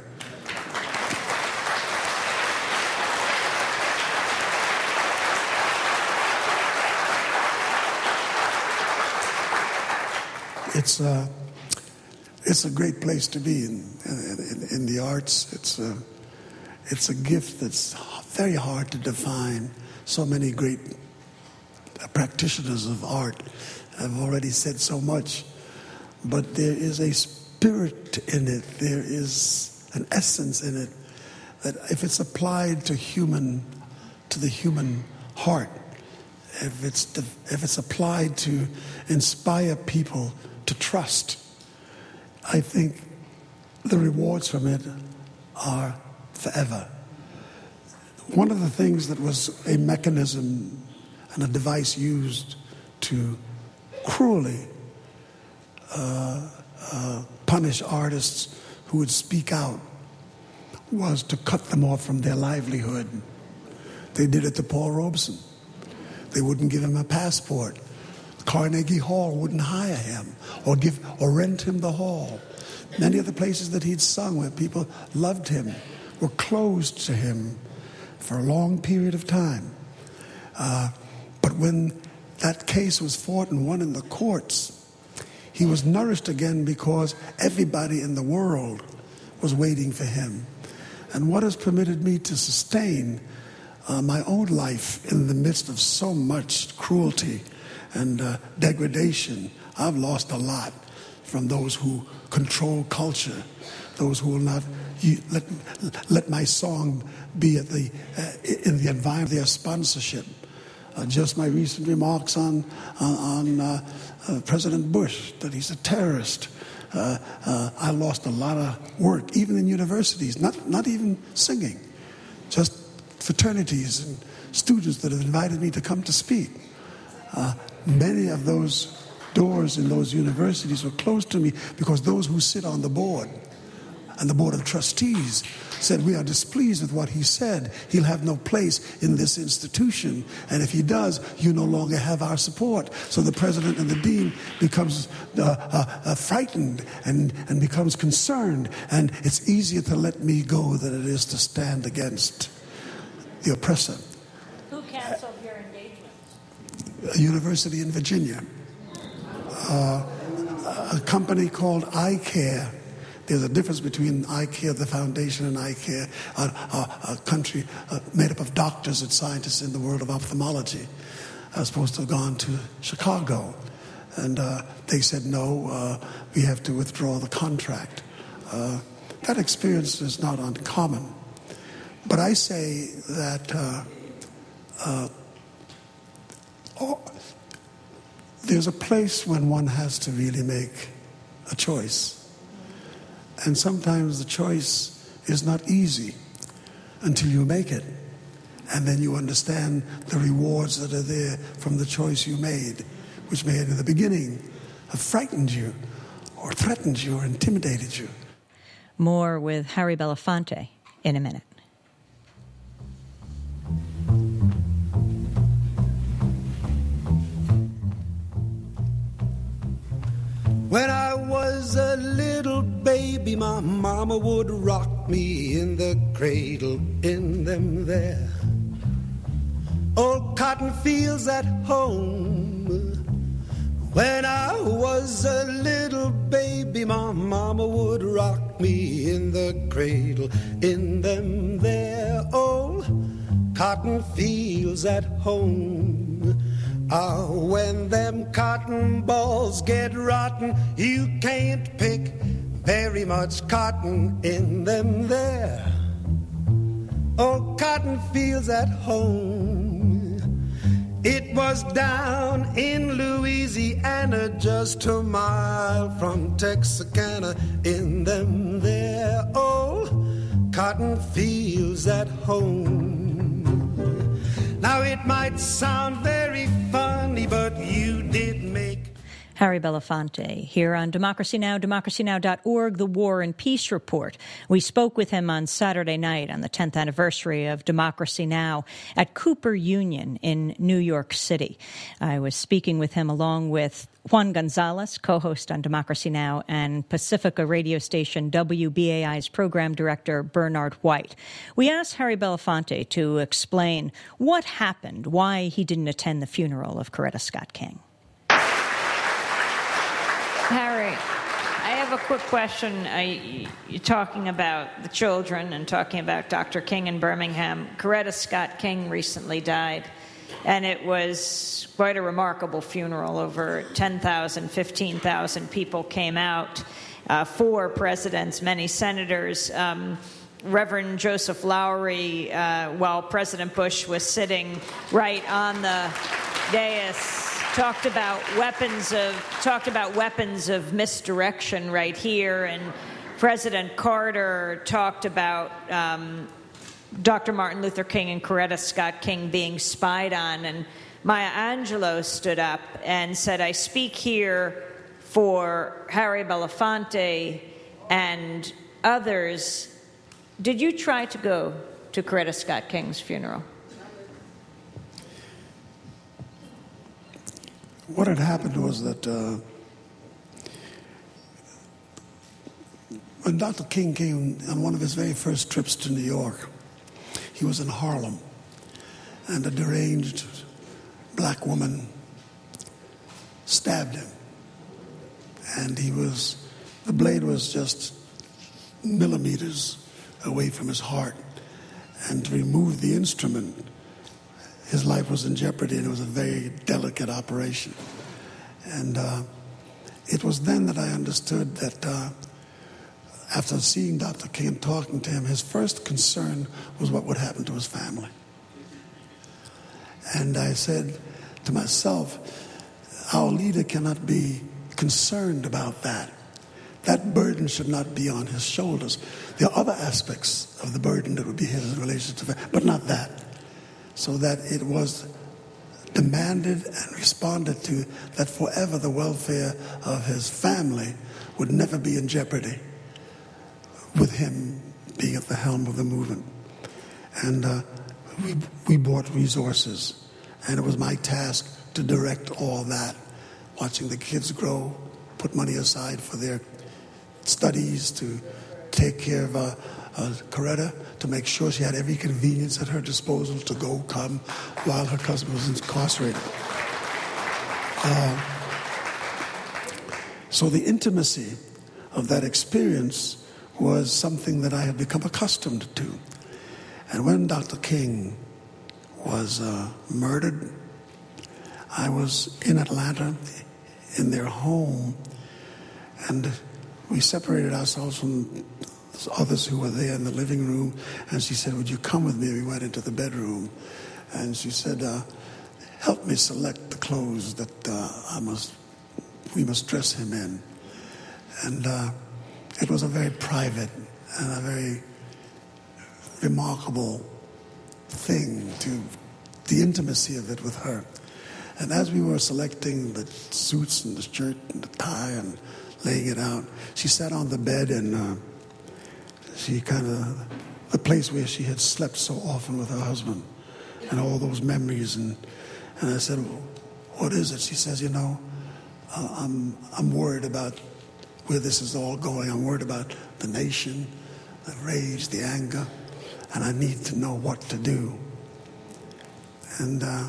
it's a, it's a great place to be in, in, in the arts. It's a, it's a gift that's very hard to define. So many great practitioners of art have already said so much, but there is a spirit in it. There is an essence in it that if it's applied to human, to the human heart, if it's if it's applied to inspire people to trust, I think the rewards from it are forever. One of the things that was a mechanism and a device used to cruelly uh, uh, punish artists who would speak out was to cut them off from their livelihood. They did it to Paul Robeson. They wouldn't give him a passport. Carnegie Hall wouldn't hire him or give or rent him the hall. Many of the places that he'd sung where people loved him were closed to him for a long period of time. Uh, but when that case was fought and won in the courts, he was nourished again because everybody in the world was waiting for him. And what has permitted me to sustain uh, my own life in the midst of so much cruelty and uh, degradation. I've lost a lot from those who control culture, those who will not you, let let my song be at the uh, in the environment of their sponsorship. Uh, just my recent remarks on on, on uh, uh, President Bush, that he's a terrorist. Uh, uh, I lost a lot of work, even in universities, not not even singing, just fraternities and students that have invited me to come to speak. Uh, many of those doors in those universities were closed to me because those who sit on the board and the board of trustees said, we are displeased with what he said. He'll have no place in this institution. And if he does, you no longer have our support. So the president and the dean becomes uh, uh, uh, frightened and, and becomes concerned. And it's easier to let me go than it is to stand against the oppressor. Who canceled your engagements? A university in Virginia. Uh, a company called iCare. There's a difference between iCare, the foundation, and iCare, a, a, a country uh, made up of doctors and scientists in the world of ophthalmology. I was supposed to have gone to Chicago, and uh, they said, no, uh, we have to withdraw the contract. Uh, that experience is not uncommon. But I say that uh, uh, oh, there's a place when one has to really make a choice. And sometimes the choice is not easy until you make it. And then you understand the rewards that are there from the choice you made, which may in the beginning have frightened you or threatened you or intimidated you. More with Harry Belafonte in a minute. When I was a little baby, my mama would rock me in the cradle in them there old cotton fields at home. When I was a little baby, my mama would rock me in the cradle in them there old cotton fields at home. Ah, when them cotton balls get rotten, you can't pick very much cotton in them there. Oh, cotton fields at home. It was down in Louisiana, just a mile from Texarkana, in them there. Oh, cotton fields at home. Now it might sound very funny, but you did make... Harry Belafonte here on Democracy Now!, democracy now dot org, the War and Peace Report. We spoke with him on Saturday night on the tenth anniversary of Democracy Now! At Cooper Union in New York City. I was speaking with him along with Juan Gonzalez, co-host on Democracy Now!, and Pacifica radio station W B A I's program director Bernard White. We asked Harry Belafonte to explain what happened, why he didn't attend the funeral of Coretta Scott King. Harry, I have a quick question. I, you're talking about the children and talking about Doctor King in Birmingham. Coretta Scott King recently died, and it was quite a remarkable funeral. Over ten thousand, fifteen thousand people came out, uh, four presidents, many senators. Um, Reverend Joseph Lowry, uh, while President Bush was sitting right on the dais, talked about weapons of talked about weapons of misdirection right here, and President Carter talked about um, Doctor Martin Luther King and Coretta Scott King being spied on. And Maya Angelou stood up and said, "I speak here for Harry Belafonte and others." Did you try to go to Coretta Scott King's funeral? What had happened was that uh, when Doctor King came on one of his very first trips to New York, he was in Harlem, and a deranged black woman stabbed him. And he was, the blade was just millimeters away from his heart. And to remove the instrument, his life was in jeopardy, and it was a very delicate operation. And uh, it was then that I understood that uh, after seeing Doctor King and talking to him, his first concern was what would happen to his family. And I said to myself, our leader cannot be concerned about that. That burden should not be on his shoulders. There are other aspects of the burden that would be his in relation to family, but not that. So that it was demanded and responded to that forever the welfare of his family would never be in jeopardy with him being at the helm of the movement. And uh, we, we brought resources, and it was my task to direct all that, watching the kids grow, put money aside for their studies, to take care of uh, uh, Coretta, to make sure she had every convenience at her disposal to go, come, while her cousin was incarcerated. Uh, so the intimacy of that experience was something that I had become accustomed to. And when Doctor King was uh, murdered, I was in Atlanta, in their home, and we separated ourselves from others who were there in the living room, and she said, "Would you come with me?" We went into the bedroom, and she said, uh, "Help me select the clothes that uh, I must, we must dress him in." And uh, it was a very private and a very remarkable thing, to the intimacy of it with her. And as we were selecting the suits and the shirt and the tie and laying it out, she sat on the bed, and uh, she kind of, the place where she had slept so often with her husband, and all those memories. And, and I said, "What is it?" She says, "You know, uh, I'm, I'm worried about where this is all going. I'm worried about the nation, the rage, the anger, and I need to know what to do." And uh,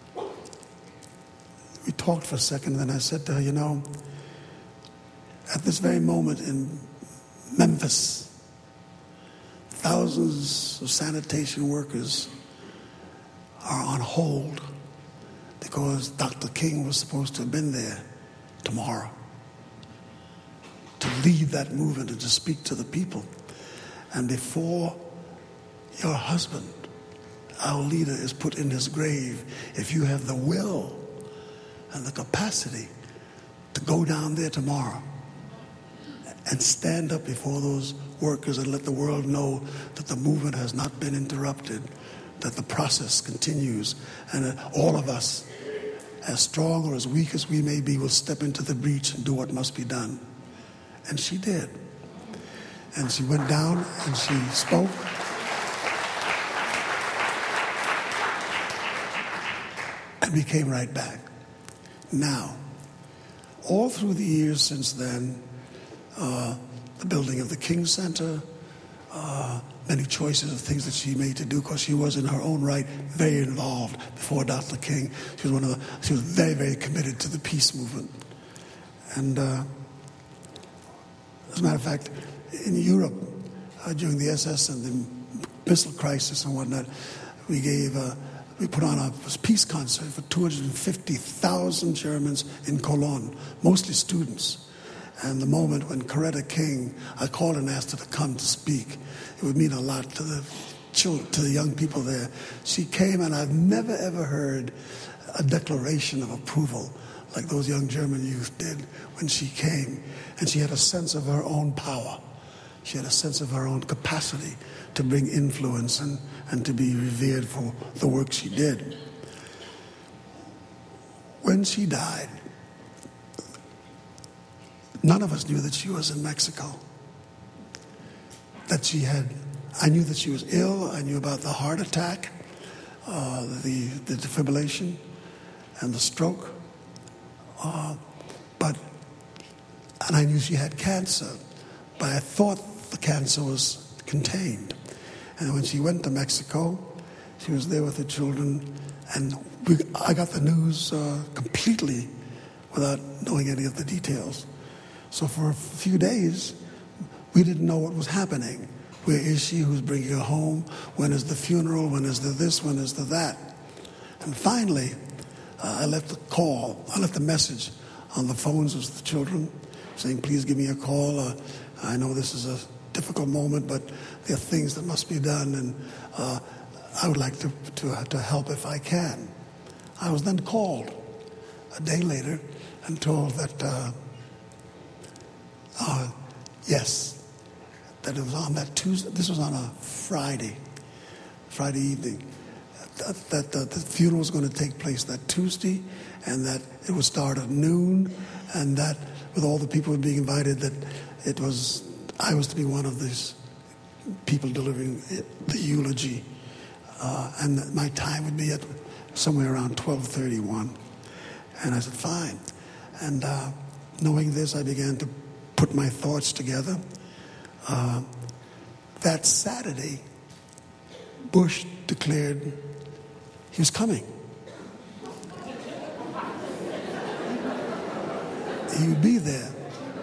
we talked for a second, and then I said to her, "You know, at this very moment in Memphis, thousands of sanitation workers are on hold because Doctor King was supposed to have been there tomorrow to lead that movement and to speak to the people. And before your husband, our leader, is put in his grave, if you have the will and the capacity to go down there tomorrow and stand up before those workers and let the world know that the movement has not been interrupted, that the process continues, and that all of us, as strong or as weak as we may be, will step into the breach and do what must be done." And she did. And she went down and she spoke. And we came right back. Now, all through the years since then, uh, the building of the King Center, uh, many choices of things that she made to do, because she was in her own right very involved before Doctor King. She was one of the, she was very, very committed to the peace movement. And uh, As a matter of fact, in Europe, uh, during the S S and the missile crisis and whatnot, we gave, uh, we put on a peace concert for two hundred fifty thousand Germans in Cologne, mostly students. And the moment when Coretta King, I called and asked her to come to speak. It would mean a lot to the children, to the young people there. She came, and I've never ever heard a declaration of approval like those young German youth did when she came. And she had a sense of her own power. She had a sense of her own capacity to bring influence and, and to be revered for the work she did. When she died, none of us knew that she was in Mexico. That she had, I knew that she was ill. I knew about the heart attack, uh, the, the defibrillation, and the stroke. Uh, but, and I knew she had cancer, but I thought the cancer was contained. And when she went to Mexico, she was there with her children, and we, I got the news uh, completely without knowing any of the details. So for a few days, we didn't know what was happening. Where is she? Who's bringing her home? When is the funeral? When is the this? When is the that? And finally, uh, I left a call. I left a message on the phones of the children saying, please give me a call. Uh, I know this is a difficult moment, but there are things that must be done, and uh, I would like to, to, to help if I can. I was then called a day later and told that, uh, uh, yes, that it was on that Tuesday. This was on a Friday, Friday evening, that, that uh, the funeral was going to take place that Tuesday, and that it would start at noon, and that with all the people being invited, that it was, I was to be one of these people delivering the eulogy, uh, and that my time would be at somewhere around twelve thirty-one. And I said, fine. And uh, knowing this, I began to put my thoughts together. Uh, that Saturday, Bush declared he was coming. He would be there.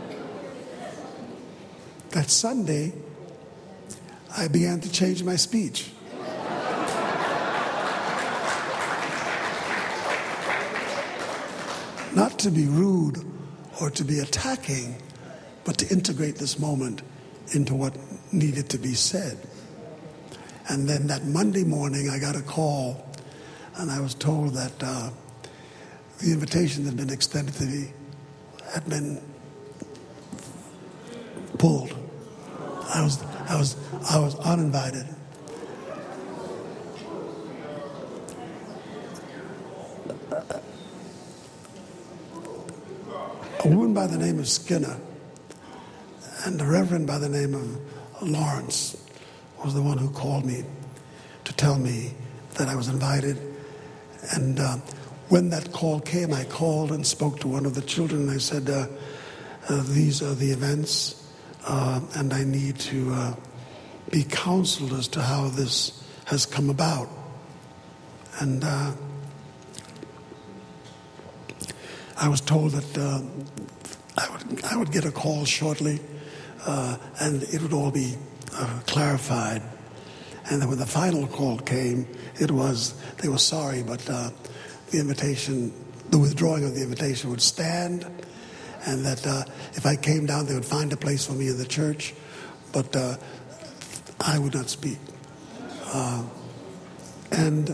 That Sunday, I began to change my speech. Not to be rude or to be attacking, but to integrate this moment into what needed to be said. And then that Monday morning, I got a call, and I was told that uh, the invitation that had been extended to me had been pulled. I was, I was, I was uninvited. A woman by the name of Skinner and a reverend by the name of Lawrence was the one who called me to tell me that I was invited. And uh, when that call came, I called and spoke to one of the children, and I said, uh, uh, these are the events, uh, and I need to uh, be counseled as to how this has come about. And uh, I was told that uh, I would I would get a call shortly, uh, and it would all be uh, clarified. And then when the final call came, it was they were sorry, but uh, the invitation, the withdrawing of the invitation would stand, and that uh, if I came down, they would find a place for me in the church, but uh, I would not speak. Uh, and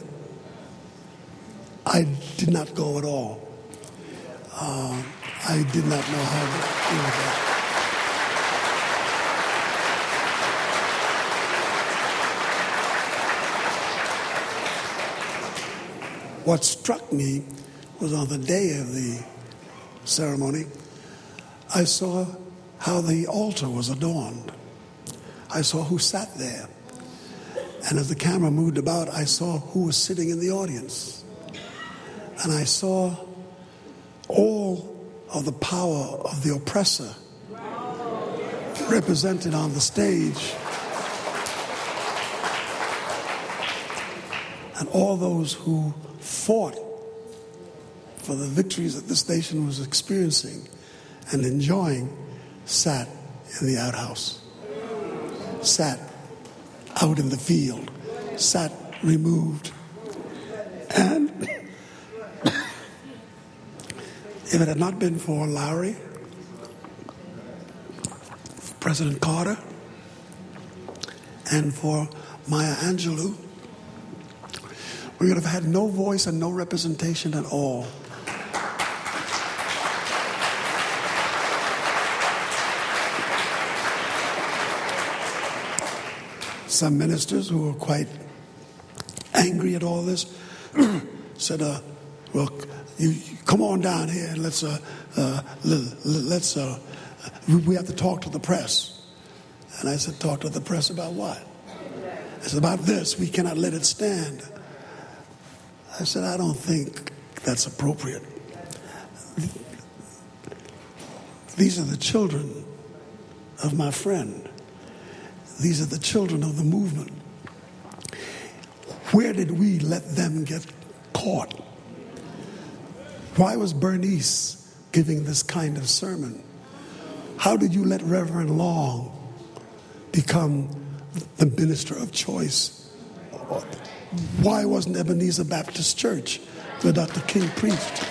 I did not go at all. Uh, I did not know how to deal with that. What struck me was on the day of the ceremony, I saw how the altar was adorned. I saw who sat there. And as the camera moved about, I saw who was sitting in the audience. And I saw all of the power of the oppressor represented on the stage. And all those who fought for the victories that this nation was experiencing and enjoying sat in the outhouse, sat out in the field, sat removed. And if it had not been for Lowry, for President Carter, and for Maya Angelou, we would have had no voice and no representation at all. Some ministers who were quite angry at all this said, uh, well, you, you come on down here and let's, uh, uh, let's, uh, we have to talk to the press. And I said, talk to the press about what? I said, about this, we cannot let it stand. I said, I don't think that's appropriate. These are the children of my friend. These are the children of the movement. Where did we let them get caught? Why was Bernice giving this kind of sermon? How did you let Reverend Long become the minister of choice? Why wasn't Ebenezer Baptist Church where Doctor King preached?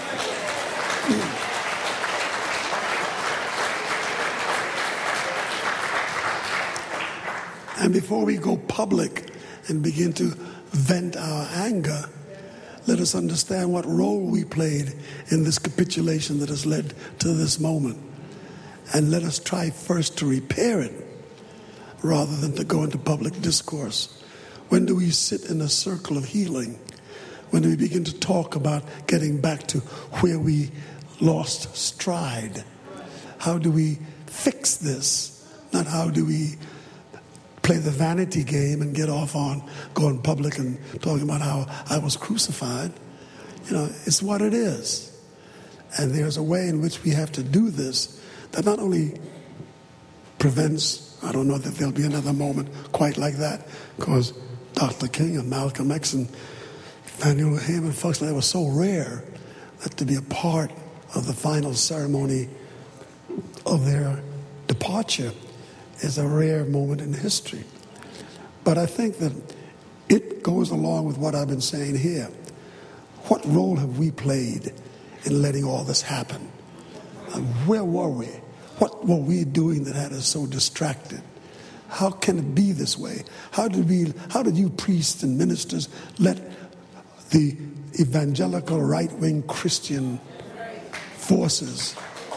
And before we go public and begin to vent our anger, let us understand what role we played in this capitulation that has led to this moment. And let us try first to repair it rather than to go into public discourse. When do we sit in a circle of healing? When do we begin to talk about getting back to where we lost stride? How do we fix this? Not how do we play the vanity game and get off on going public and talking about how I was crucified. You know, it's what it is. And there's a way in which we have to do this that not only prevents, I don't know that there'll be another moment quite like that, because Doctor King and Malcolm X and Daniel Hamm and folks like that were so rare that to be a part of the final ceremony of their departure is a rare moment in history. But I think that it goes along with what I've been saying here. What role have we played in letting all this happen? And where were we? What were we doing that had us so distracted? How can it be this way? How did we? How did you priests and ministers let the evangelical right-wing Christian forces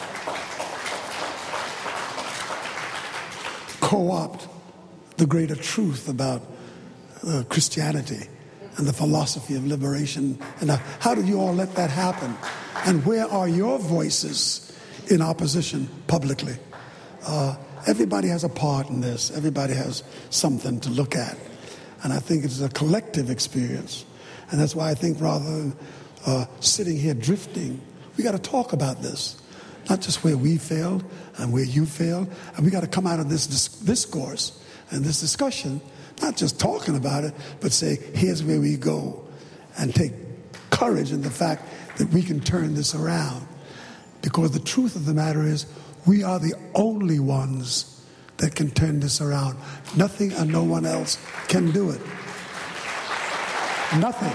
co-opt the greater truth about uh, Christianity and the philosophy of liberation? And uh, how did you all let that happen? And where are your voices in opposition publicly? Uh, everybody has a part in this. Everybody has something to look at. And I think it's a collective experience. And that's why I think rather than uh, sitting here drifting, we got to talk about this. Not just where we failed and where you failed. And we got to come out of this discourse and this discussion, not just talking about it, but say, here's where we go. And take courage in the fact that we can turn this around. Because the truth of the matter is, we are the only ones that can turn this around. Nothing and no one else can do it. Nothing.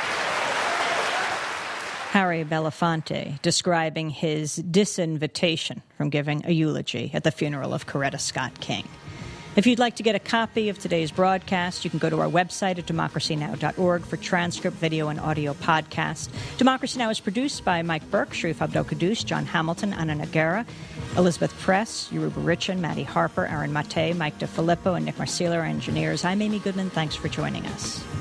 Harry Belafonte describing his disinvitation from giving a eulogy at the funeral of Coretta Scott King. If you'd like to get a copy of today's broadcast, you can go to our website at democracy now dot org for transcript, video, and audio podcast. Democracy Now! Is produced by Mike Burke, Sharif Abdel-Qaddus, John Hamilton, Anna Nagara, Elizabeth Press, Yoruba Richin, Maddie Harper, Aaron Mate, Mike DeFilippo, and Nick Marcelo, our engineers. I'm Amy Goodman. Thanks for joining us.